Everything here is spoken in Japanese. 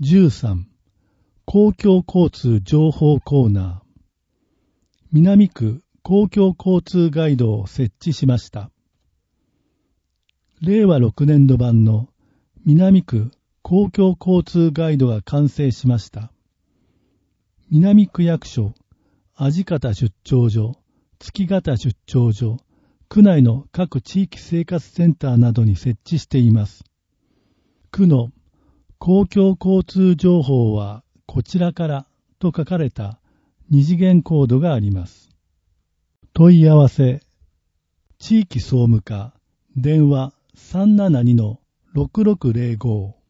13. 公共交通情報コーナー。南区公共交通ガイドを設置しました。令和6年度版の南区公共交通ガイドが完成しました。南区役所、鯵方出張所、月形出張所、区内の各地域生活センターなどに設置しています。区の公共交通情報はこちらからと書かれた二次元コードがあります。問い合わせ、地域総務課、電話 372-6605